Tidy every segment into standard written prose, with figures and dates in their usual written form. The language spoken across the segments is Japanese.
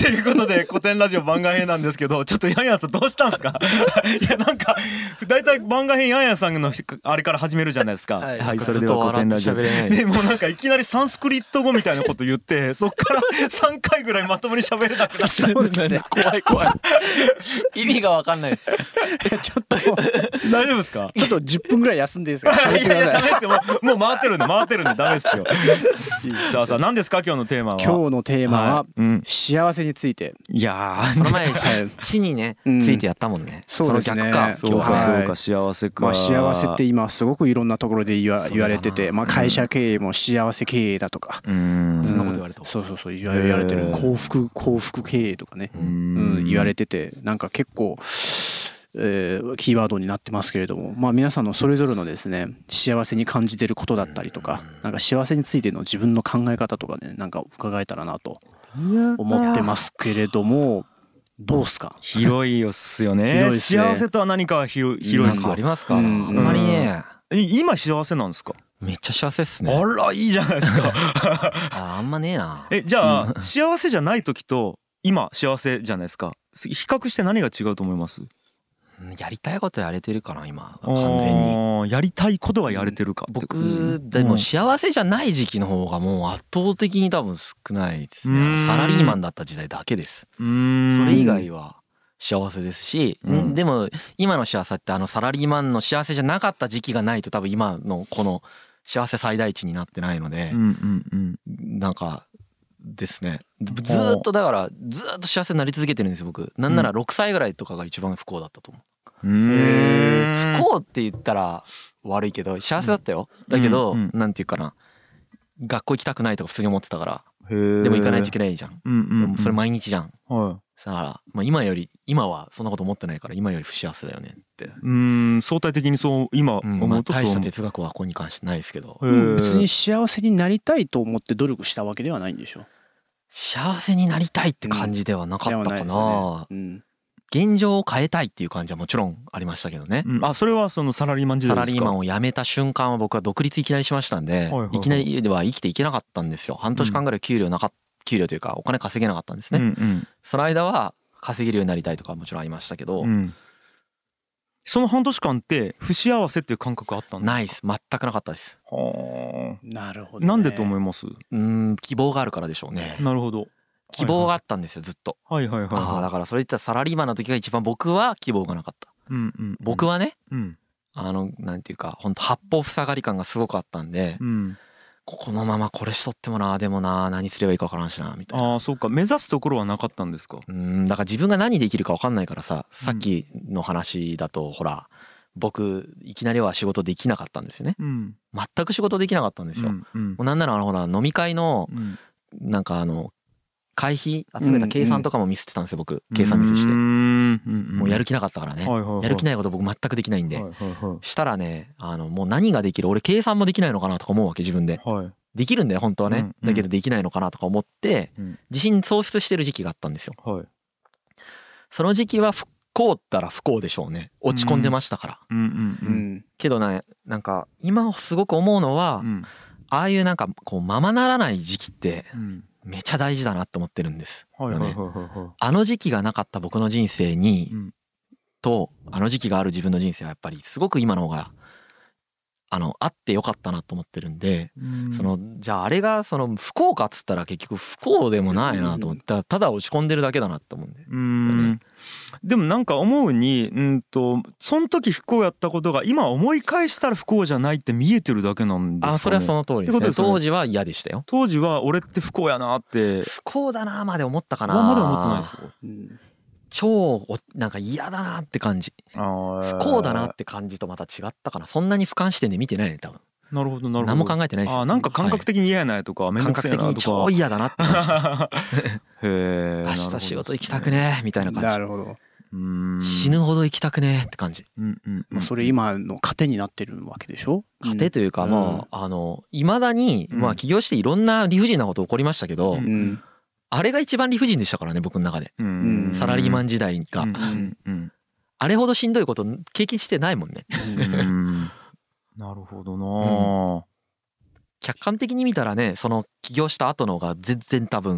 ということで古典ラジオ番外編なんですけど、ちょっとヤンヤンさんどうしたんですか？いやなんか大体番外編ヤンヤンさんのあれから始めるじゃないですか。 はい、 はい、 それでは古典ラジオでもうなんかいきなりサンスクリット語みたいなこと言ってそっから3回ぐらいまともに喋れなくなったんですね。 怖い怖い意味が分かんない。 ちょっと大丈夫ですか？ ちょっと10分ぐらい休んでいいですか？喋ってくいやいやださい。 ダメですよ。もう回ってるんでダメですよ。さあさあ何ですか今日のテーマは？ 今日のテーマははい幸せについて。 いやこの前死にねついてやったもんね。 そうですね。 その逆かそうか今日は。 そうか幸せか。 まあ幸せって今すごくいろんなところで言われてて、まあ会社経営も幸せ経営だとか、 そんなこと言われた。 そう言われてる。幸福経営とかね、言われてて、なんか結構キーワードになってますけれども、まあ皆さんのそれぞれのですね幸せに感じてることだったりとか、なんか幸せについての自分の考え方とかね、なんか伺えたらなと思ってますけれども、どうすか？ 広いよっすよね。 広いっすね幸せとは何かは広いっすよなんかあり。ますか？あんまりね今幸せなんですか？ めっちゃ幸せっすね。 あらいいじゃないですか。 あんまねえな。 じゃあ幸せじゃない時と今幸せじゃないですか。比較して何が違うと思います？ やりたいことやれてるかな今完全に。 やりたいことはやれてるかってことですね。 僕でも幸せじゃない時期の方がもう圧倒的に多分少ないですね。サラリーマンだった時代だけです。それ以外は幸せですし、でも今の幸せってサラリーマンの幸せじゃなかった時期がないと多分今のこの幸せ最大値になってないので、なんかですね。ずーっとだからずーっと幸せになり続けてるんですよ僕。なんなら6歳ぐらいとかが一番不幸だったと思う。不幸って言ったら悪いけど幸せだったよ。だけどなんていうかな、学校行きたくないとか普通に思ってたから。でも行かないといけないじゃん。でもそれ毎日じゃん。だからまあ今はそんなこと思ってないから今より不幸せだよねって。 相対的にそう今思うと大した哲学はここに関してないですけど。 別に幸せになりたいと思って努力したわけではないんでしょ？ 幸せになりたいって感じではなかったかな。現状を変えたいっていう感じはもちろんありましたけどね。 それはそのサラリーマン時代ですか？ サラリーマンを辞めた瞬間は僕は独立いきなりしましたんで、いきなりでは生きていけなかったんですよ。半年間ぐらい給料というかお金稼げなかったんですね。その間は稼げるようになりたいとかもちろんありましたけど、 その半年間って不幸せっていう感覚あったんですか？ ないです。全くなかったです。 なるほどね。 なんでと思います？ 希望があるからでしょうね。 なるほど。 希望があったんですよずっと。だからそれ言ったらサラリーマンの時が一番僕は希望がなかった。僕はね、なんていうか本当八方塞がり感がすごくあったんで、このままこれしとってもな、でもな何すればいいか分からんしなみたいな。 そうか、目指すところはなかったんですか？ だから自分が何できるか分かんないからさ、さっきの話だとほら僕いきなりは仕事できなかったんですよね。全く仕事できなかったんですよ。もうなんならほら飲み会のなんか会費集めた計算とかもミスってたんですよ僕。計算ミスしてもうやる気なかったからね。やる気ないこと僕全くできないんで、したらねもう何ができる、俺計算もできないのかなとか思うわけ自分で。できるんだよ本当はね、だけどできないのかなとか思って自信喪失してる時期があったんですよ。その時期は不幸ったら不幸でしょうね。落ち込んでましたから。けどね、なんか今すごく思うのはああいうなんかこうままならない時期ってめちゃ大事だなと思ってるんですよね。あの時期がなかった僕の人生にとあの時期がある自分の人生はやっぱりすごく今の方があってよかったなと思ってるんで、じゃああれが不幸かっつったら結局不幸でもないなと思って、ただ落ち込んでるだけだなと思うんですよね。 でもなんか思うにその時不幸やったことが今思い返したら不幸じゃないって見えてるだけなんですかね。 それはその通りですね。当時は嫌でしたよ。 当時は俺って不幸やなって不幸だなまで思ったかな。 まで思ってないですよ。 超なんか嫌だなって感じ、不幸だなって感じとまた違ったかな。そんなに俯瞰視点で見てないね多分。 なるほどなるほど。 何も考えてないですよ。 なんか感覚的に嫌やなとか面倒くせえなとか感覚的に超嫌だなって感じへえ。 明日仕事行きたくねみたいな感じ。 なるほど。 死ぬほど行きたくねって感じ。 それ今の糧になってるわけでしょ。 糧というかまあいまだに起業していろんな理不尽なこと起こりましたけど、あれが一番理不尽でしたからね僕の中で。サラリーマン時代があれほどしんどいこと経験してないもんね。 なるほどな。 客観的に見たらね、その起業した後のが全然多分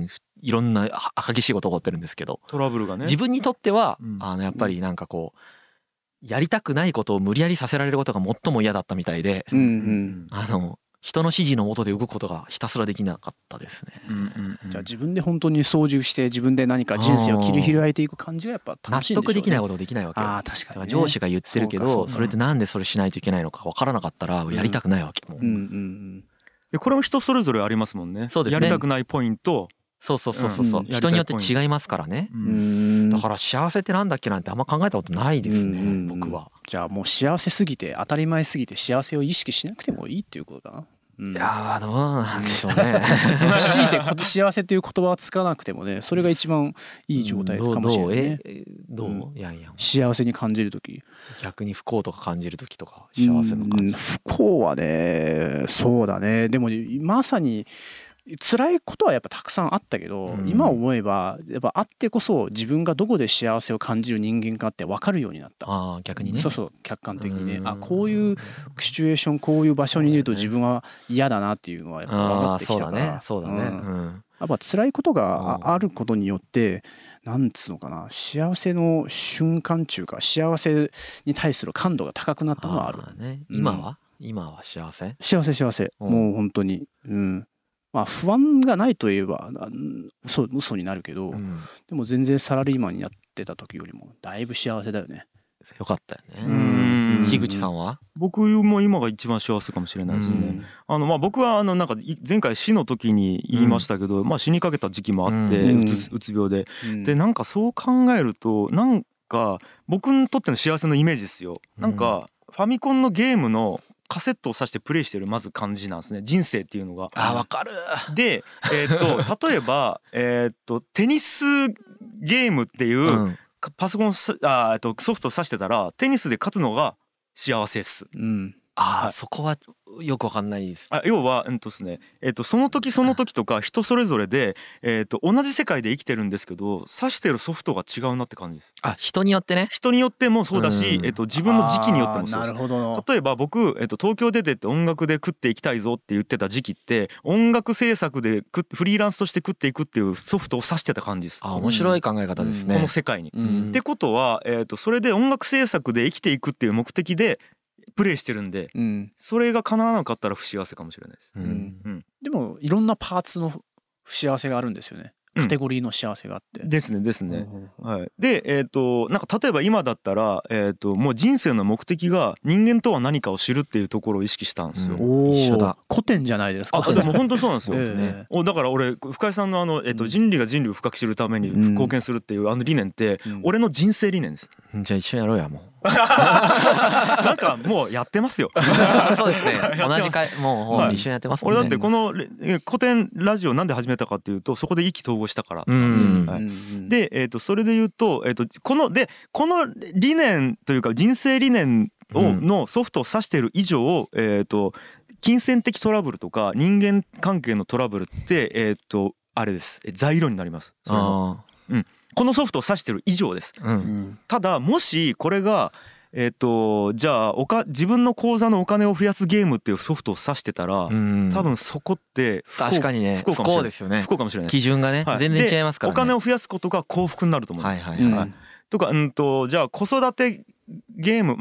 いろんな激しいことが起こってるんですけど、 トラブルがね、 自分にとってはやっぱりなんかこうやりたくないことを無理やりさせられることが最も嫌だったみたいで、人の指示の下で動くことがひたすらできなかったですね。 じゃあ自分で本当に操縦して自分で何か人生を切り開いていく感じがやっぱ楽しいんでしょうね。 納得できないことできないわけよ。 ああ確かにね。 上司が言ってるけどそれってなんでそれしないといけないのか分からなかったらやりたくないわけ。 これも人それぞれありますもんね。 そうですね。 やりたくないポイント。 そう人によって違いますからね。だから幸せってなんだっけなんてあんま考えたことないですね、僕は。 じゃあもう幸せすぎて当たり前すぎて幸せを意識しなくてもいいっていうことかな。 いやどうなんでしょうね。 強いて幸せという言葉はつかなくてもね、それが一番いい状態かもしれないね。 どう？いや幸せに感じるとき、 逆に不幸とか感じるときとか幸せの感じ。 不幸はね、そうだね。でもまさに辛いことはやっぱたくさんあったけど、今思えばやっぱあってこそ自分がどこで幸せを感じる人間かって分かるようになった。 逆にね。 そう客観的にね、こういうシチュエーション、こういう場所にいると自分は嫌だなっていうのはやっぱ分かってきたから。 そうだね。 やっぱ辛いことがあることによってなんつうのかな、幸せの瞬間中か幸せに対する感度が高くなったのはある。 今は幸せ？ 幸せ。もう本当に。まあ不安がないといえば嘘になるけど、でも全然サラリーマンにやってた時よりもだいぶ幸せだよね。 よかったよね。樋口さんは？ 僕も今が一番幸せかもしれないですね。僕はなんか前回死の時に言いましたけど、死にかけた時期もあってうつ病で、でなんかそう考えるとなんか僕にとっての幸せのイメージですよ。なんかファミコンのゲームのカセットを挿してプレイしてるまず感じなんですね、人生っていうのが。 わかる。 で例えばテニスゲームっていうパソコンソフトを挿してたらテニスで勝つのが幸せっす。 そこはよくわかんないです。 要はですね、その時その時とか人それぞれで同じ世界で生きてるんですけど挿してるソフトが違うなって感じです。 人によってね。 人によってもそうだし、自分の時期によってもそうです。 なるほど。 例えば僕東京出てって音楽で食っていきたいぞって言ってた時期って音楽制作でフリーランスとして食っていくっていうソフトを挿してた感じです。 面白い考え方ですね。 この世界に。ってことはそれで音楽制作で生きていくっていう目的でプレイしてるんで、それが叶わなかったら不幸せかもしれないです。 でもいろんなパーツの不幸せがあるんですよね。カテゴリーの幸せがあって。 ですね。はい。でなんか例えば今だったらもう人生の目的が人間とは何かを知るっていうところを意識したんですよ。 一緒だ。古典じゃないですか。 でも本当そうなんですよ。だから俺深井さんの人類が人類を深く知るために貢献するっていう理念って俺の人生理念です。 じゃあ一緒にやろうやもう。 なんかもうやってますよ。 そうですね。同じ回もう一緒にやってますもんね。 俺だってこの古典ラジオなんで始めたかっていうとそこで意気投合したから。でそれで言うとこの理念というか人生理念のソフトを指している以上金銭的トラブルとか人間関係のトラブルってあれです材料になります。このソフトを指してる以上です。ただもしこれがじゃあ自分の口座のお金を増やすゲームっていうソフトを指してたら多分そこって確かにね不幸ですよね。 不幸かもしれない。 基準がね全然違いますからね。 お金を増やすことが幸福になると思います。とかじゃあ子育てゲーム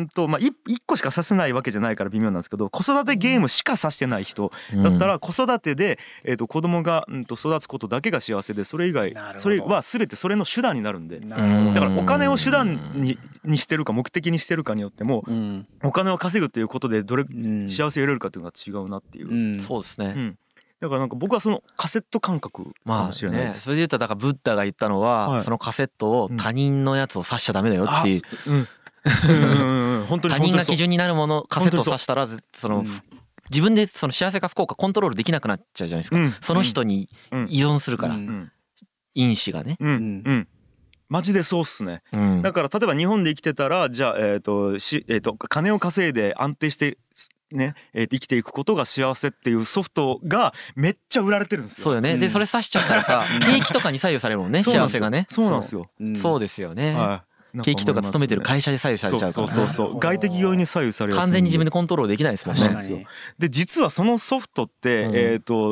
1個しかさせないわけじゃないから微妙なんですけど子育てゲームしかさしてない人だったら子育てで子供が育つことだけが幸せでそれ以外それは全てそれの手段になるんでだからお金を手段にしてるか目的にしてるかによってもお金を稼ぐっていうことでどれ幸せを得れるかっていうのが違うなっていう。 そうですね。 だからなんか僕はそのカセット感覚かもしれないです。 それで言ったらだからブッダが言ったのはそのカセットを他人のやつを挿しちゃダメだよっていう。他人が基準になるものカセットを挿したらその自分でその幸せか不幸かコントロールできなくなっちゃうじゃないですか。その人に依存するから因子がね。 マジでそうっすね。だから例えば日本で生きてたらじゃあ金を稼いで安定してね生きていくことが幸せっていうソフトがめっちゃ売られてるんですよ。 そうよね。でそれ刺しちゃったらさ景気とかに左右されるもんね幸せがね。 そうなんですよ。 そうですよね。景気とか勤めてる会社で左右されちゃうから。 そう外的要因に左右される。 完全に自分でコントロールできないですもんね。 で実はそのソフトって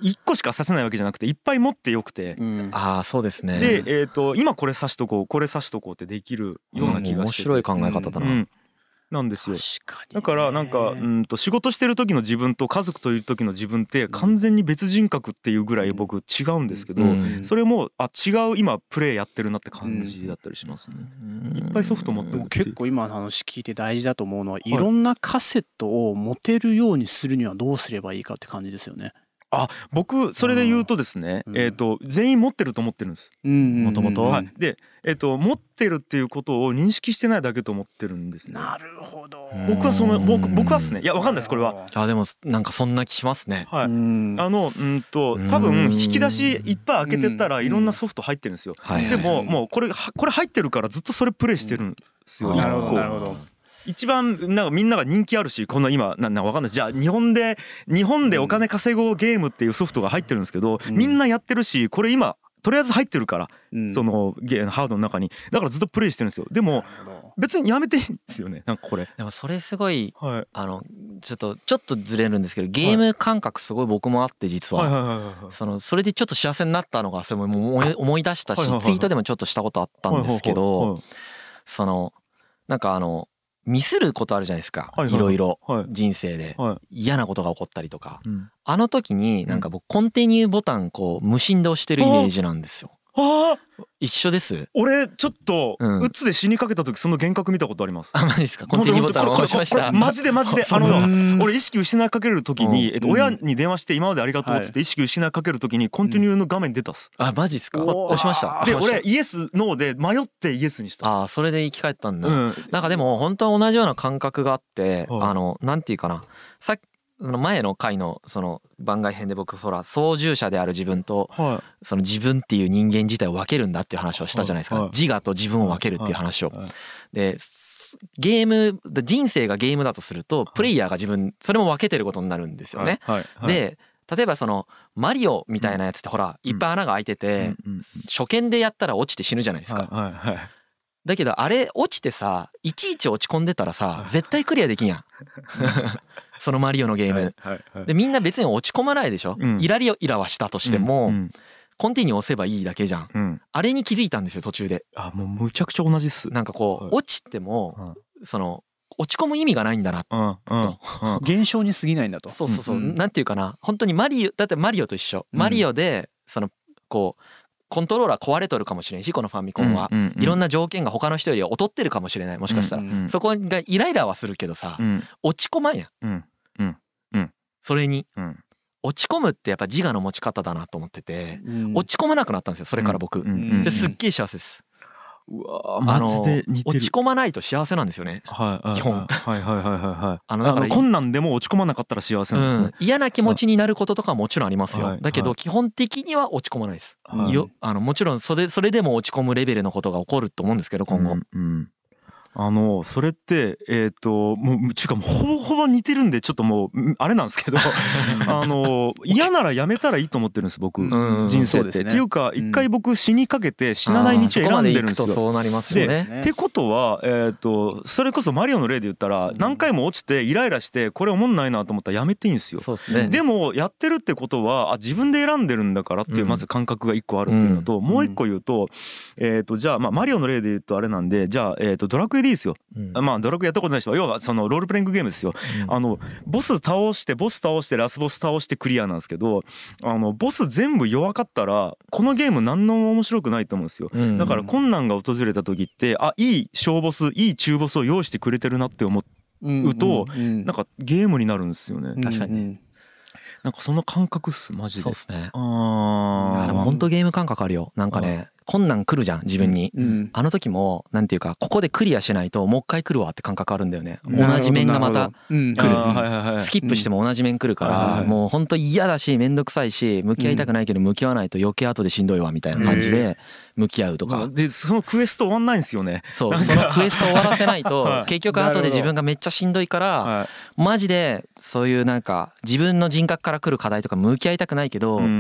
1個しか指せないわけじゃなくていっぱい持ってよくて、 ああそうですね。 で今これ指しとこうこれ指しとこうってできるような気がしてて、 面白い考え方だな。 なんですよ。だからなんか仕事してる時の自分と家族といる時の自分って完全に別人格っていうぐらい僕違うんですけど、それも違う今プレイやってるなって感じだったりしますね。いっぱいソフト持ってる。 結構今の話聞いて大事だと思うのは、いろんなカセットを持てるようにするにはどうすればいいかって感じですよね。 僕それで言うとですね、全員持ってると思ってるんです。 もともと。 で持ってるっていうことを認識してないだけと思ってるんですね。 なるほど。 僕は僕はですね、いやわかんないですこれは。 でもなんかそんな気しますね。 はい。多分引き出しいっぱい開けてたらいろんなソフト入ってるんですよ。でももうこれ入ってるからずっとそれプレイしてるんですよ。 なるほどなるほど。 一番なんかみんなが人気あるし、この今なんかわかんないです。じゃあ日本でお金稼ごうゲームっていうソフトが入ってるんですけど、みんなやってるし、これ今とりあえず入ってるから、そのハードの中に、だからずっとプレイしてるんですよ。でも別にやめていいんですよね。なんかこれでもそれすごい、ちょっとずれるんですけど、ゲーム感覚すごい僕もあって、実はそれでちょっと幸せになったのがそれも思い出したし、ツイートでもちょっとしたことあったんですけど、なんかミスることあるじゃないですか、いろいろ人生で嫌なことが起こったりとか、あの時になんか僕コンティニューボタンこう無心で押してるイメージなんですよ。一緒です。 俺ちょっとうつで死にかけた時その幻覚見たことあります。 マジですか。コンティニューボタンを押しました。 マジで俺意識失いかける時に親に電話して今までありがとうっつって意識失いかける時にコンティニューの画面出たっす。 マジですか。押しました。 で俺イエスノーで迷ってイエスにした。 それで生き返ったんだ。なんかでも本当は同じような感覚があって、なんていうかな、さっきその前の回のその番外編で僕操縦者である自分とその自分っていう人間自体を分けるんだっていう話をしたじゃないですか。自我と自分を分けるっていう話を。でゲーム人生がゲームだとするとプレイヤーが自分それも分けてることになるんですよね。で例えばそのマリオみたいなやつっていっぱい穴が開いてて初見でやったら落ちて死ぬじゃないですか。だけどあれ落ちてさいちいち落ち込んでたらさ絶対クリアできんやん。そのマリオのゲームでみんな別に落ち込まないでしょ。イラはしたとしてもコンティニュー押せばいいだけじゃん。あれに気づいたんですよ途中で。 もうむちゃくちゃ同じっす。 なんかこう落ちてもその落ち込む意味がないんだなと。 現象に過ぎないんだと。 そうなんていうかな、本当にだってマリオと一緒。マリオでそのこうコントローラー壊れとるかもしれんし、このファミコンはいろんな条件が他の人より劣ってるかもしれない。もしかしたらそこがイライラはするけどさ落ち込まんやん。それに落ち込むってやっぱ自我の持ち方だなと思ってて、落ち込まなくなったんですよそれから僕。ですっげえ幸せです。 マジで似てる。 落ち込まないと幸せなんですよね基本。だから困難でも落ち込まなかったら幸せなんですね。 嫌な気持ちになることとかもちろんありますよ。だけど基本的には落ち込まないです。もちろんそれでも落ち込むレベルのことが起こると思うんですけど今後。 それってもうちゅうかもうほぼほぼ似てるんでちょっともうあれなんですけど嫌ならやめたらいいと思ってるんです僕人生って。っていうか一回僕死にかけて死なない道を選んでるんですよ。 そうなりますよね。 ってことはそれこそマリオの例で言ったら何回も落ちてイライラしてこれおもんないなと思ったらやめていいんですよ。でもやってるってことは自分で選んでるんだからっていうまず感覚が一個あるっていうのと、もう一個言うとじゃあマリオの例で言うとあれなんで、じゃあドラクエでいいですよ。ドラクエやったことない人は要はそのロールプレイングゲームですよ。ボス倒してラスボス倒してクリアなんですけど、ボス全部弱かったらこのゲーム何の面白くないと思うんですよ。だから困難が訪れた時っていい小ボスいい中ボスを用意してくれてるなって思うとなんかゲームになるんですよね。 確かになんかその感覚っすマジで。 そうっすね。でも本当ゲーム感覚あるよ。なんかね困難来るじゃん自分に。あの時もなんていうかここでクリアしないともう一回来るわって感覚あるんだよね。同じ面がまた来る。スキップしても同じ面来るからもう本当嫌だし面倒くさいし向き合いたくないけど向き合わないと余計後でしんどいわみたいな感じで向き合うとか。 でそのクエスト終わんないんですよね。 そのクエスト終わらせないと結局後で自分がめっちゃしんどいからマジでそういうなんか自分の人格から来る課題とか向き合いたくないけど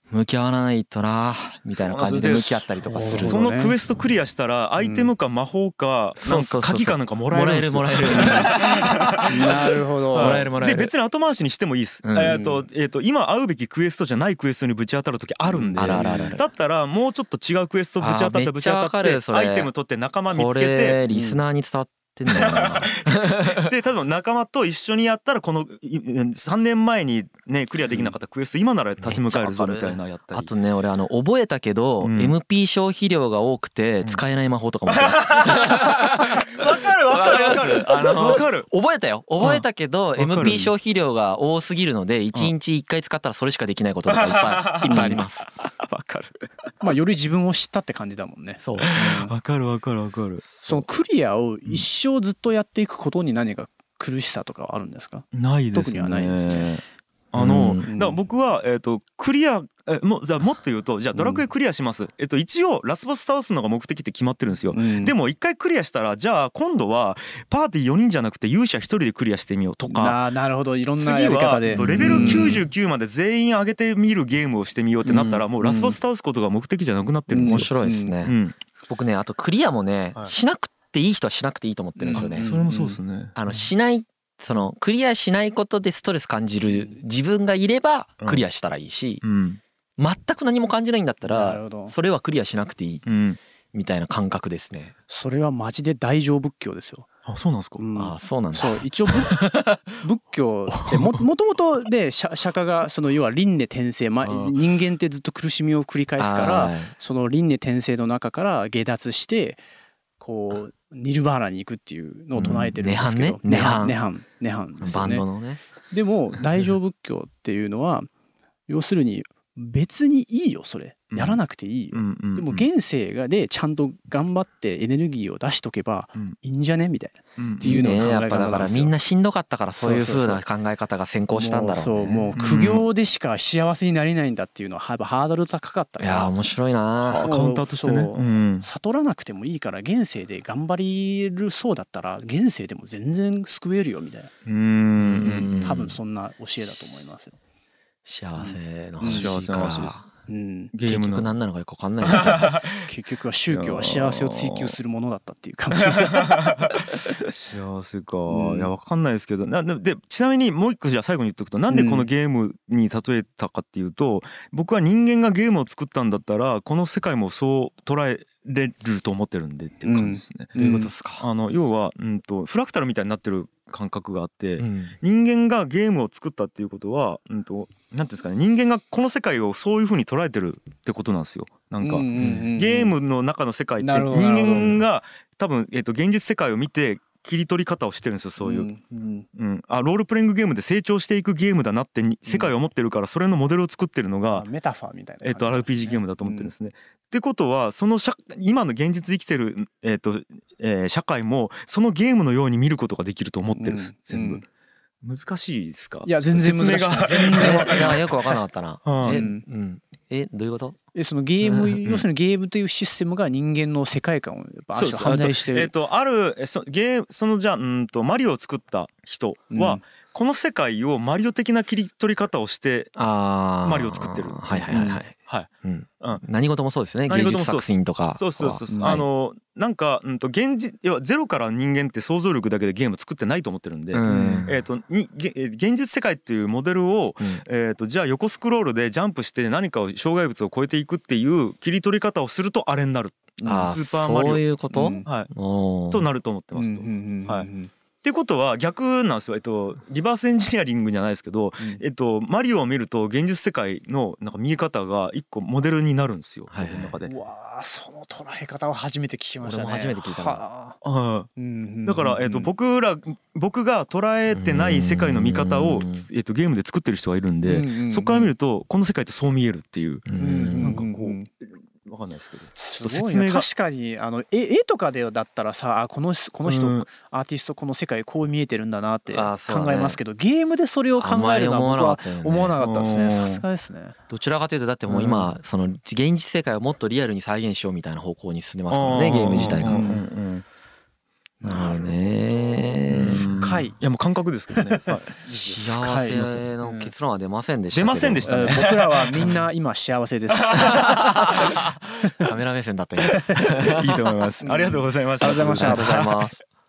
向き合わないとなみたいな感じで向き合ったりとかする。 そのクエストクリアしたらアイテムか魔法かなんか鍵かなんかもらえるんですよ。 もらえるなるほど。 もらえるで別に後回しにしてもいいです。今会うべきクエストじゃないクエストにぶち当たる時あるんで、だったらもうちょっと違うクエストぶち当たってぶち当たってアイテム取って仲間見つけて、これリスナーに伝わってんだよなで例えば仲間と一緒にやったらこの3年前にねクリアできなかったクエスト今なら立ち向かえるぞみたいなやったり。 あとね俺覚えたけど MP 消費量が多くて使えない魔法とか持ってます。 わかる覚えたよ。覚えたけど MP 消費量が多すぎるので1日1回使ったらそれしかできないこととかいっぱいあります。 わかる。 まあより自分を知ったって感じだもんね。 そう。 わかる。 そのクリアを一生ずっとやっていくことに何か苦しさとかはあるんですか？ ないですね。 特にはないですね。 だから僕はクリアもっと言うとじゃあドラクエクリアします。一応ラスボス倒すのが目的って決まってるんですよ。でも一回クリアしたらじゃあ今度はパーティー4人じゃなくて勇者1人でクリアしてみようとか。 なるほど。いろんなやり方で。 次はレベル99まで全員上げてみるゲームをしてみようってなったらもうラスボス倒すことが目的じゃなくなってるんですよ。 面白いですね。僕ねあとクリアもねしなくていい人はしなくていいと思ってるんですよね。 それもそうですね。 しないクリアしないことでストレス感じる自分がいればクリアしたらいいし、全く何も感じないんだったらそれはクリアしなくていいみたいな感覚ですね。 それはマジで大乗仏教ですよ。 あ、そうなんですか。 そうなんだ。 そう一応仏教ってもともとで釈迦が要は輪廻転生、人間ってずっと苦しみを繰り返すからその輪廻転生の中から下脱してこうニルバーナに行くっていうのを唱えてるんですけど、涅槃ですよね。 バンドのね。 でも大乗仏教っていうのは要するに別にいいよそれやらなくていいよ。でも現世でちゃんと頑張ってエネルギーを出しとけばいいんじゃねみたいなっていうのを考え方なんですよ。 やっぱだからみんなしんどかったからそういう風な考え方が先行したんだろうね。 そうもう苦行でしか幸せになれないんだっていうのはハードル高かったから。 いや面白いな。 カウンターとしてね。 悟らなくてもいいから現世で頑張れるそうだったら現世でも全然救えるよみたいな。多分そんな教えだと思いますよ。 幸せの話から。 結局何なのかよく分かんないですけど結局は宗教は幸せを追求するものだったっていう感じです幸せか、いや分かんないですけどでちなみにもう一個じゃあ最後に言っとくとなんでこのゲームに例えたかっていうと僕は人間がゲームを作ったんだったらこの世界もそう捉えれると思ってるんでっていう感じですね。 どういうことですか？ 要はフラクタルみたいになってる感覚があって、人間がゲームを作ったっていうことはなんていうんですかね、人間がこの世界をそういう風に捉えてるってことなんですよ。なんかゲームの中の世界って人間が多分現実世界を見て切り取り方をしてるんですよ。そういう、ロールプレイングゲームで成長していくゲームだなって世界を持ってるからそれのモデルを作ってるのがメタファーみたいな、 RPG ゲームだと思ってるんですね。ってことはその今の現実生きてる、社会もそのゲームのように見ることができると思ってるんです、全部。難しいですか？ いや全然難しい。 全然よく分からなかったな。どういうこと？ そのゲーム要するにゲームというシステムが人間の世界観をやっぱ反対してる。 じゃあマリオを作った人はこの世界をマリオ的な切り取り方をしてマリオを作ってる。 何事もそうですよね。芸術作品とか。 そうなんか現実要はゼロから人間って想像力だけでゲーム作ってないと思ってるんで、現実世界っていうモデルをじゃあ横スクロールでジャンプして何か障害物を越えていくっていう切り取り方をするとあれになる。 スーパーマリオ。そういうこと？ となると思ってますと。っていうことは逆なんですよ。リバースエンジニアリングじゃないですけど、マリオを見ると現実世界のなんか見え方が一個モデルになるんですよ。の中で。 うわー、その捉え方を初めて聞きましたね。 俺も初めて聞いたな。だから、僕が捉えてない世界の見方を、ゲームで作ってる人がいるんで、そこから見るとこの世界ってそう見えるっていう、なんかこう。わかんないですけど、ちょっと説明が確かに絵とかでだったらさこの人、アーティストこの世界こう見えてるんだなって考えますけど、ゲームでそれを考えるのは僕は思わなかったですね。さすがですね。 どちらかというとだってもう今その現実世界をもっとリアルに再現しようみたいな方向に進んでますからね、ゲーム自体が。なるほどね。 深い。 いやもう感覚ですけどね。 幸せの結論は出ませんでした。 出ませんでしたね。 僕らはみんな今幸せです。 カメラ目線だった。いいと思います。ありがとうございました。 ありがとうございました。 ありがとうございます。